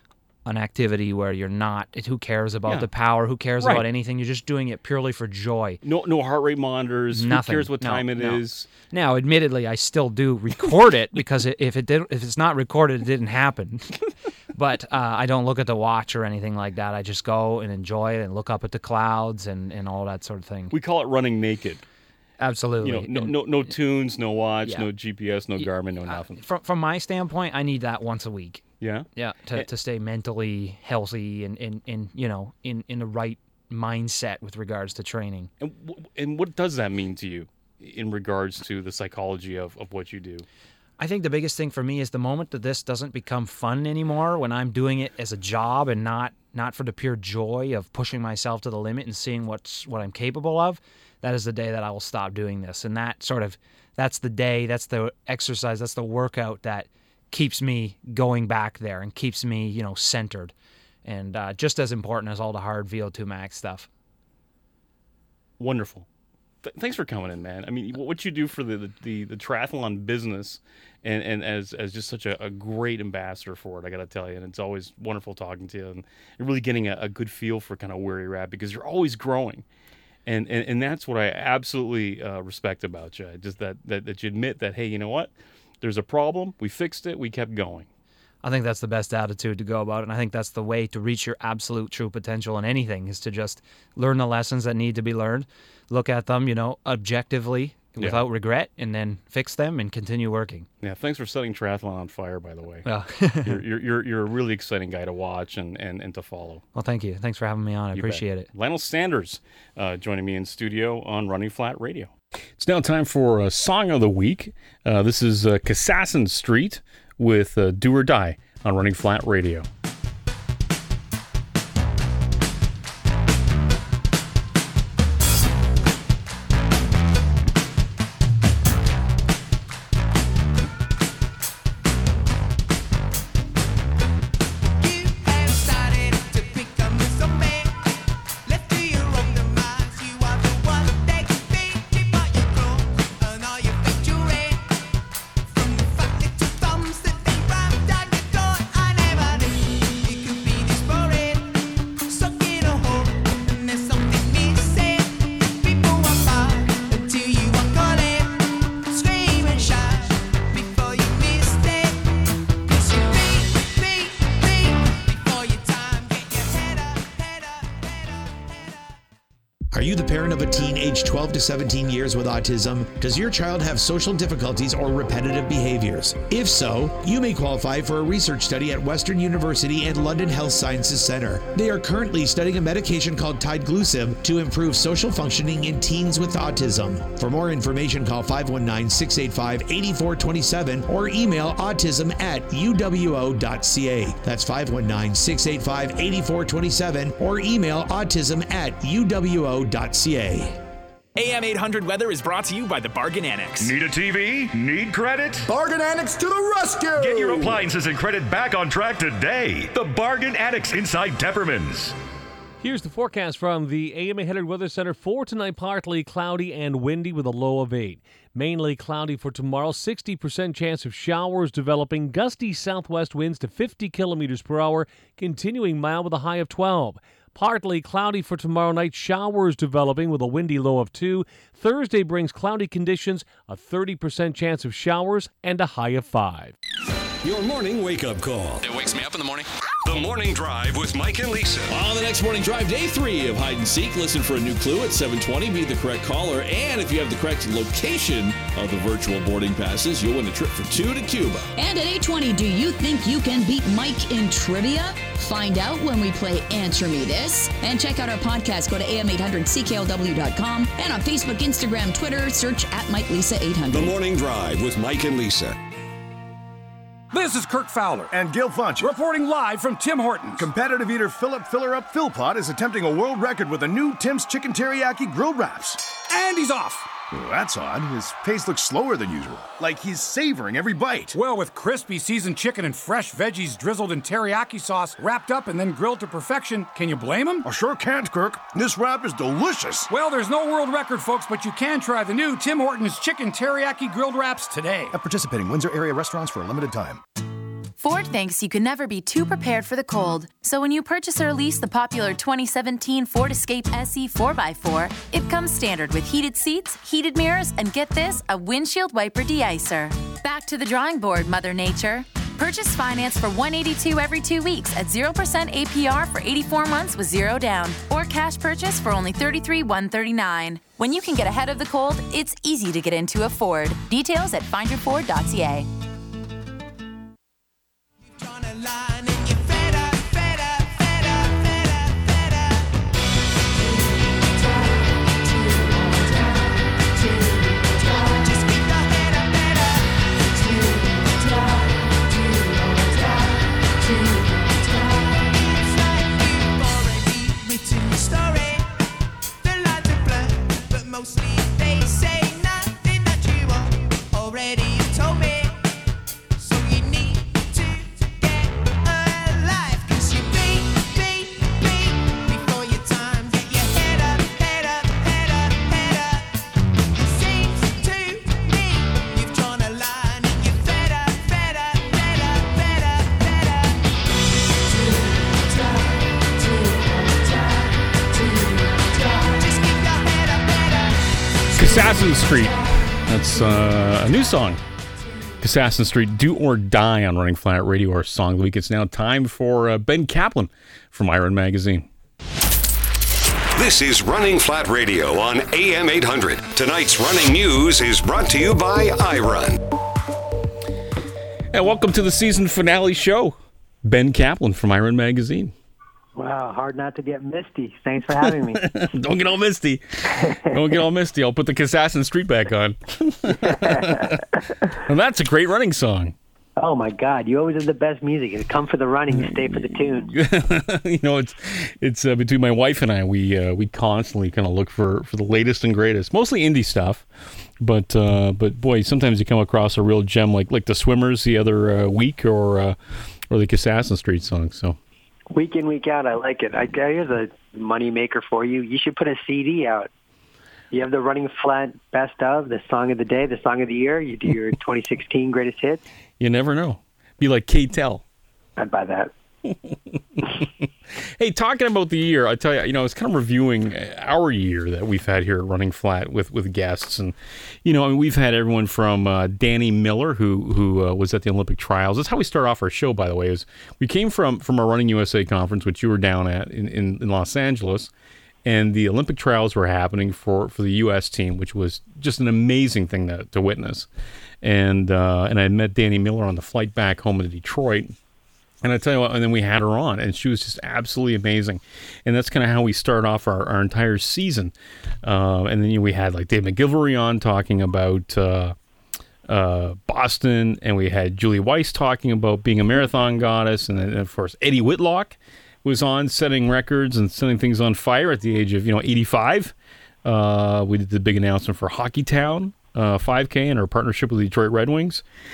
an activity where you're not. Who cares about Yeah. the power? Who cares Right. about anything? You're just doing it purely for joy. No no heart rate monitors. Nothing. Who cares what No, time it no. is? Now, admittedly, I still do record it because it, if it did, if it's not recorded, it didn't happen. But uh, I don't look at the watch or anything like that. I just go and enjoy it and look up at the clouds and, and all that sort of thing. We call it running naked. Absolutely. You know, no And- no, no tunes, no watch, Yeah. no G P S, no Garmin, no nothing. From from my standpoint, I need that once a week. Yeah? Yeah, to, to stay mentally healthy and, and, and you know in, in the right mindset with regards to training. And w- and what does that mean to you in regards to the psychology of, of what you do? I think the biggest thing for me is the moment that this doesn't become fun anymore, when I'm doing it as a job and not not for the pure joy of pushing myself to the limit and seeing what's what I'm capable of. That is the day that I will stop doing this, and that sort of that's the day, that's the exercise, that's the workout that keeps me going back there and keeps me, you know, centered, and uh, just as important as all the hard V O two max stuff. Wonderful. Th- thanks for coming in, man. I mean, what you do for the the, the triathlon business, and, and as as just such a, a great ambassador for it, I got to tell you. And it's always wonderful talking to you, and you're really getting a, a good feel for kind of where you're at, because you're always growing. And, and and that's what I absolutely uh, respect about you. Just that, that that you admit that, hey, you know what? There's a problem. We fixed it. We kept going. I think that's the best attitude to go about it, and I think that's the way to reach your absolute true potential in anything, is to just learn the lessons that need to be learned, look at them, you know, objectively, Yeah. without regret, and then fix them and continue working. Yeah, thanks for setting triathlon on fire, by the way. Yeah. you're, you're, you're, you're a really exciting guy to watch and, and, and to follow. Well, thank you. Thanks for having me on. I You appreciate bet. it. Lionel Sanders uh, joining me in studio on Running Flat Radio. It's now time for a Song of the Week. Uh, this is uh, Kassassin Street with uh, Do or Die on Running Flat Radio. Are you the parent of a teen aged twelve to seventeen years with autism? Does your child have social difficulties or repetitive behaviors? If so, you may qualify for a research study at Western University and London Health Sciences Centre. They are currently studying a medication called Tideglusib to improve social functioning in teens with autism. For more information, call five one nine, six eight five, eight four two seven or email autism at u w o dot c a. That's five one nine, six eight five, eight four two seven or email autism at u w o dot c a. A M eight hundred Weather is brought to you by the Bargain Annex. Need a T V? Need credit? Bargain Annex to the rescue! Get your appliances and credit back on track today. The Bargain Annex inside Tepperman's. Here's the forecast from the A M A Headed Weather Center. For tonight, partly cloudy and windy with a low of eight. Mainly cloudy for tomorrow, sixty percent chance of showers developing, gusty southwest winds to fifty kilometers per hour, continuing mild with a high of twelve. Partly cloudy for tomorrow night. Showers developing with a windy low of two. Thursday brings cloudy conditions, a thirty percent chance of showers, and a high of five. Your morning wake-up call. It wakes me up in the morning. The Morning Drive with Mike and Lisa. On the next Morning Drive, day three of Hide and Seek. Listen for a new clue at seven twenty. Be the correct caller. And if you have the correct location of the virtual boarding passes, you'll win a trip for two to Cuba. And at eight twenty, do you think you can beat Mike in trivia? Find out when we play Answer Me This. And check out our podcast. Go to A M eight hundred C K L W dot com. And on Facebook, Instagram, Twitter, search at Mike Lisa eight hundred. The Morning Drive with Mike and Lisa. This is Kirk Fowler and Gil Funch reporting live from Tim Hortons. Competitive eater Philip Filler Up Philpott is attempting a world record with a new Tim's Chicken Teriyaki Grilled Wraps. And he's off. Well, that's odd. His pace looks slower than usual. Like he's savoring every bite. Well, with crispy seasoned chicken and fresh veggies drizzled in teriyaki sauce, wrapped up and then grilled to perfection, can you blame him? I sure can't, Kirk. This wrap is delicious. Well, there's no world record, folks, but you can try the new Tim Hortons Chicken Teriyaki Grilled Wraps today. At participating Windsor area restaurants for a limited time. Ford thinks you can never be too prepared for the cold. So when you purchase or lease the popular twenty seventeen Ford Escape S E four by four, it comes standard with heated seats, heated mirrors, and get this, a windshield wiper de-icer. Back to the drawing board, Mother Nature. Purchase finance for one hundred eighty-two dollars every two weeks at zero percent A P R for eighty-four months with zero down. Or cash purchase for only thirty-three thousand one hundred thirty-nine dollars. When you can get ahead of the cold, it's easy to get into a Ford. Details at find your ford dot c a. Assassin Street. That's uh, a new song. Assassin Street, Do or Die on Running Flat Radio, our song of the week. It's now time for uh, Ben Kaplan from Iron Magazine. This is Running Flat Radio on A M eight hundred. Tonight's running news is brought to you by iRun. And welcome to the season finale show. Ben Kaplan from Iron Magazine. Wow, hard not to get misty. Thanks for having me. Don't get all misty. Don't get all misty. I'll put the Assassin Street back on. And that's a great running song. Oh, my God. You always have the best music. You come for the running, you stay for the tune. You know, it's it's uh, between my wife and I, we uh, we constantly kind of look for, for the latest and greatest. Mostly indie stuff. But, uh, but boy, sometimes you come across a real gem like, like the Swimmers the other uh, week or, uh, or the Assassin Street song. So. Week in, week out, I like it. I Here's a money maker for you. You should put a C D out. You have the Running Flat Best of, the Song of the Day, the Song of the Year. You do your twenty sixteen Greatest Hits. You never know. Be like K-Tel. I'd buy that. Hey, talking about the year, I tell you, you know, I was kind of reviewing our year that we've had here at Running Flat with, with guests. And, you know, I mean, we've had everyone from uh, Danny Miller, who who uh, was at the Olympic trials. That's how we start off our show, by the way, is we came from, from our Running U S A conference, which you were down at in, in, in Los Angeles. And the Olympic trials were happening for, for the U S team, which was just an amazing thing to, to witness. And, uh, and I met Danny Miller on the flight back home to Detroit. And I tell you what, and then we had her on, and she was just absolutely amazing. And that's kind of how we start off our, our entire season. Uh, and then you know, we had like Dave McGilvery on talking about uh, uh, Boston, and we had Julie Weiss talking about being a marathon goddess. And then, of course, Eddie Whitlock was on setting records and setting things on fire at the age of, you know, eighty-five. Uh, we did the big announcement for Hockey Town uh, five K and our partnership with the Detroit Red Wings.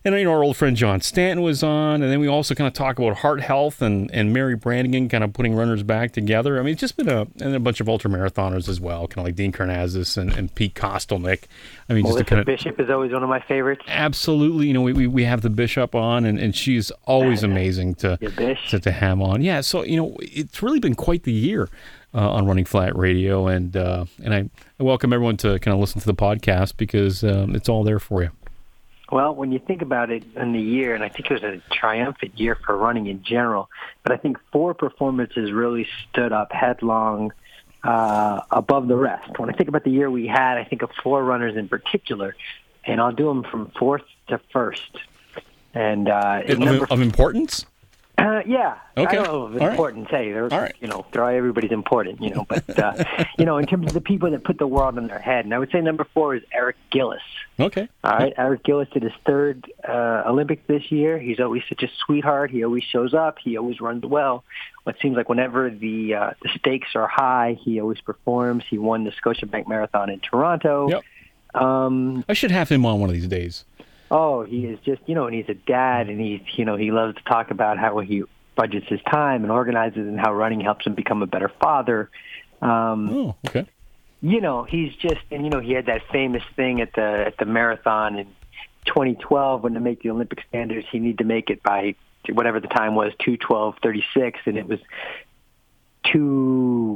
And, you know, our old friend John Stanton was on, and then we also kind of talk about heart health and, and Mary Brannigan kind of putting runners back together. I mean, it's just been a, and a bunch of ultramarathoners as well, kind of like Dean Karnazes and, and Pete Kostelnick. I mean, Melissa just to kind of, Bishop is always one of my favorites. Absolutely. You know, we, we, we have the Bishop on, and, and she's always amazing to, to, to have on. Yeah, so, you know, it's really been quite the year uh, on Running Flat Radio, and uh, and I, I welcome everyone to kind of listen to the podcast because um, it's all there for you. Well, when you think about it in the year, and I think it was a triumphant year for running in general, but I think four performances really stood up headlong uh, above the rest. When I think about the year we had, I think of four runners in particular, and I'll do them from fourth to first. And uh, Of, number, of importance? Uh, yeah. Okay. I don't know if All importance. right. Hey, they're, All right. you know, they're, everybody's important, you know. But, uh, you know, in terms of the people that put the world on their head, and I would say number four is Eric Gillis. Okay. All right. Eric Gillis did his third uh, Olympics this year. He's always such a sweetheart. He always shows up. He always runs well. It seems like whenever the uh, the stakes are high, he always performs. He won the Scotiabank Marathon in Toronto. Yep. Um, I should have him on one of these days. Oh, he is just, you know, and he's a dad, and he's, you know, he loves to talk about how he budgets his time and organizes, and how running helps him become a better father. Um, oh, okay. You know, he's just, and you know, he had that famous thing at the at the marathon in twenty twelve when to make the Olympic standards, he needed to make it by whatever the time was, two twelve thirty-six, and it was two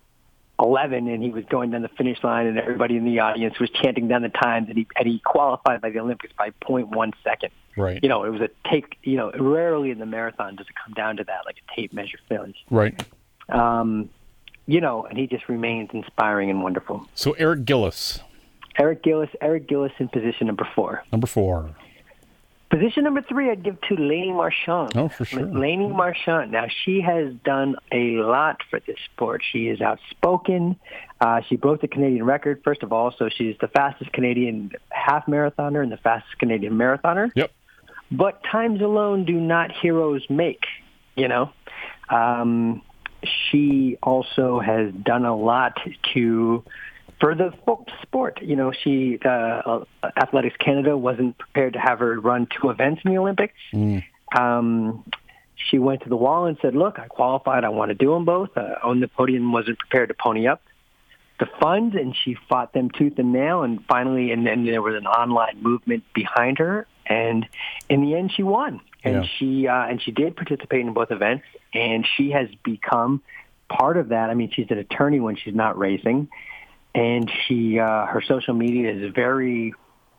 eleven, and he was going down the finish line, and everybody in the audience was chanting down the times, and he and he qualified by the Olympics by zero point one second. Right. You know, it was a take. You know, rarely in the marathon does it come down to that, like a tape measure finish. Right. Um, you know, and he just remains inspiring and wonderful. So Eric Gillis. Eric Gillis. Eric Gillis in position number four. Number four. Position number three, I'd give to Lainey Marchand. Oh, for sure. Lainey Marchand. Now, she has done a lot for this sport. She is outspoken. Uh, she broke the Canadian record, first of all, so she's the fastest Canadian half marathoner and the fastest Canadian marathoner. Yep. But times alone do not heroes make, you know. Um, she also has done a lot to for the sport. You know, she uh, Athletics Canada wasn't prepared to have her run two events in the Olympics. Mm. Um, she went to the wall and said, look, I qualified. I want to do them both. Uh, on the podium, wasn't prepared to pony up the funds, and she fought them tooth and nail. And finally, and then there was an online movement behind her. And in the end, she won. And Yeah. she uh, and she did participate in both events, and she has become part of that. I mean, she's an attorney when she's not racing. And she, uh, her social media is very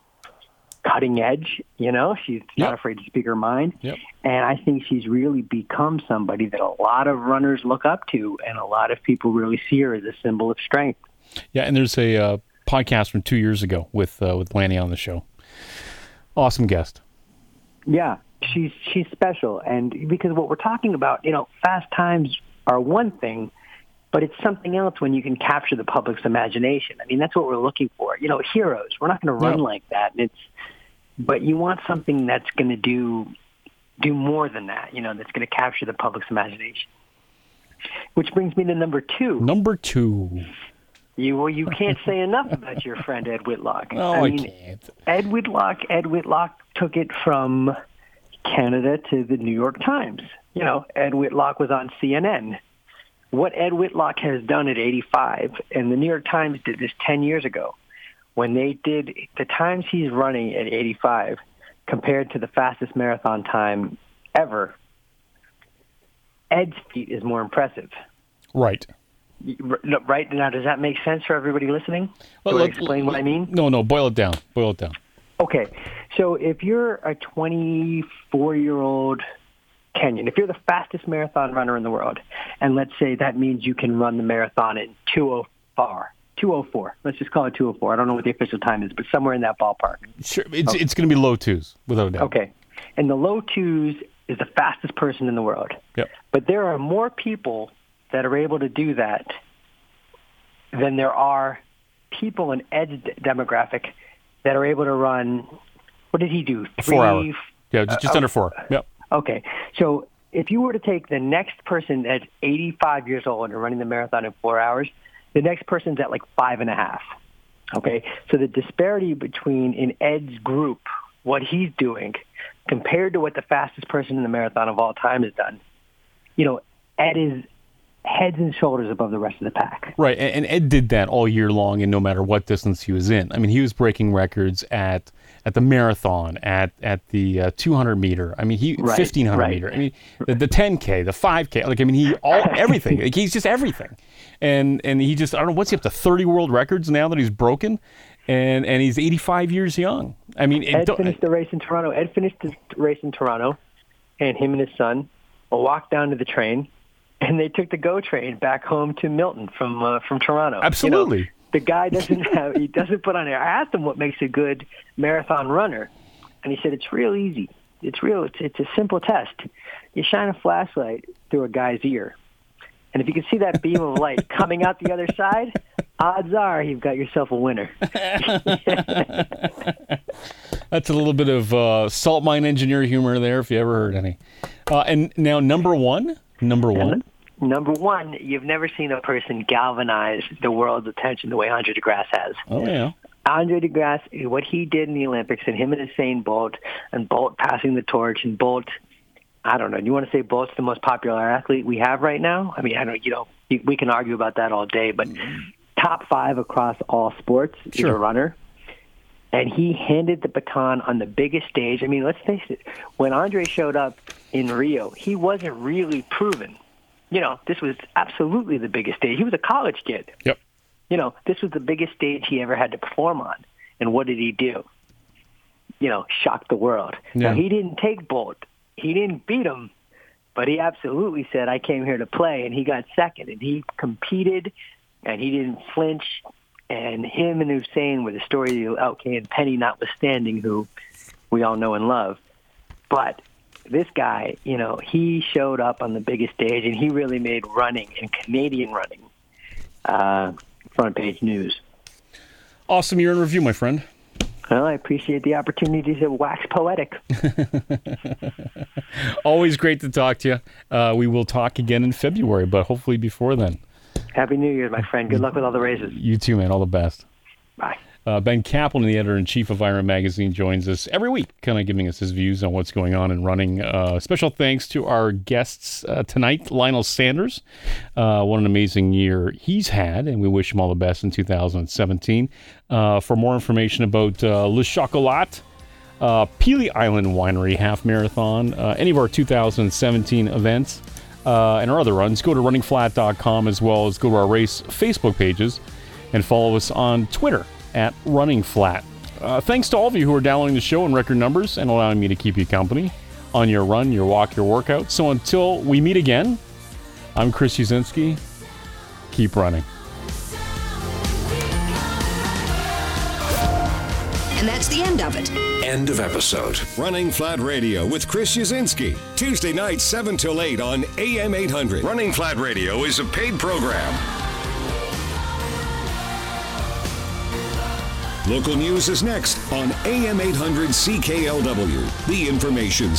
cutting edge. You know, she's not afraid to speak her mind. Yep. And I think she's really become somebody that a lot of runners look up to, and a lot of people really see her as a symbol of strength. Yeah, and there's a uh, podcast from two years ago with uh, with Lanny on the show. Awesome guest. Yeah, she's she's special, and because what we're talking about, you know, fast times are one thing. But it's something else when you can capture the public's imagination. I mean, that's what we're looking for. You know, heroes. We're not going to run No. like that. And it's, but you want something that's going to do do more than that. You know, that's going to capture the public's imagination. Which brings me to number two. Number two. You well, you can't say enough about your friend Ed Whitlock. No, I I mean, can't. Ed Whitlock. Ed Whitlock took it from Canada to the New York Times. You know, Ed Whitlock was on C N N. What Ed Whitlock has done at eighty-five, and the New York Times did this ten years ago, when they did the times he's running at eighty-five compared to the fastest marathon time ever, Ed's feat is more impressive. Right. Right? Now, does that make sense for everybody listening? Well, Do I let- explain what I mean? No, no, boil it down. Boil it down. Okay, so if you're a twenty-four-year-old Kenyan, if you're the fastest marathon runner in the world, and let's say that means you can run the marathon in two oh four, two oh four. Let's just call it two oh four. I don't know what the official time is, but somewhere in that ballpark. Sure, it's Okay. it's going to be low twos, without a doubt. Okay, and the low twos is the fastest person in the world. Yep. But there are more people that are able to do that than there are people in Ed's demographic that are able to run. What did he do? Three, Four hour. Yeah, just, just uh, under four. Yep. Okay, so if you were to take the next person at eighty-five years old and running the marathon in four hours, the next person's at like five and a half. Okay, so the disparity between in Ed's group, what he's doing, compared to what the fastest person in the marathon of all time has done, you know, Ed is heads and shoulders above the rest of the pack. Right, and Ed did that all year long, and no matter what distance he was in. I mean, he was breaking records at at the marathon, at at the uh, two hundred meter. I mean, he Right, fifteen hundred right. meter. I mean, the, the ten K, the five K. Like, I mean, he all everything. Like, he's just everything, and and he just I don't know what's he up to thirty world records now that he's broken, and and he's eighty-five years young. I mean, it Ed don't- finished the race in Toronto. Ed finished the race in Toronto, and him and his son walked down to the train, and they took the GO train back home to Milton from uh, from Toronto. Absolutely. You know, the guy doesn't have he doesn't put on air. I asked him what makes a good marathon runner, and he said it's real easy. It's real. It's it's a simple test. You shine a flashlight through a guy's ear, and if you can see that beam of light coming out the other side, odds are you've got yourself a winner. That's a little bit of uh, salt mine engineer humor there, if you ever heard any. Uh, and now, number one, number one. Number one, you've never seen a person galvanize the world's attention the way Andre DeGrasse has. Oh yeah. Andre DeGrasse, what he did in the Olympics, and him and Usain Bolt, and Bolt passing the torch, and Bolt, I don't know. Do you want to say Bolt's the most popular athlete we have right now? I mean, I don't. You know, we can argue about that all day, but top five across all sports is Sure. a runner. And he handed the baton on the biggest stage. I mean, let's face it, when Andre showed up in Rio, he wasn't really proven. You know, this was absolutely the biggest stage. He was a college kid. Yep. You know, this was the biggest stage he ever had to perform on. And what did he do? You know, shock the world. Yeah. Now, he didn't take Bolt. He didn't beat him, but he absolutely said, I came here to play, and he got second. And he competed, and he didn't flinch. And him and Usain were the story of L K and Penny notwithstanding, who we all know and love. But this guy, you know, he showed up on the biggest stage, and he really made running and Canadian running uh, front page news. Awesome year in review, my friend. Well, I appreciate the opportunity to wax poetic. Always great to talk to you. Uh, we will talk again in February, but hopefully before then. Happy New Year, my friend. Good luck with all the races. You too, man. All the best. Bye. Uh, Ben Kaplan, the editor-in-chief of Iron Magazine, joins us every week, kind of giving us his views on what's going on in running. Uh, special thanks to our guests uh, tonight, Lionel Sanders. Uh, what an amazing year he's had, and we wish him all the best in two thousand seventeen. Uh, for more information about uh, Le Chocolat, uh, Peely Island Winery Half Marathon, uh, any of our two thousand seventeen events, uh, and our other runs, go to running flat dot com, as well as go to our race Facebook pages and follow us on Twitter at Running Flat. Uh, thanks to all of you who are downloading the show in record numbers and allowing me to keep you company on your run, your walk, your workout. So until we meet again, I'm Chris Uzinski. Keep running. And that's the end of it. End of episode. Running Flat Radio with Chris Yazinski. Tuesday nights, seven till eight on A M eight hundred. Running Flat Radio is a paid program. Local news is next on A M eight hundred C K L W, the information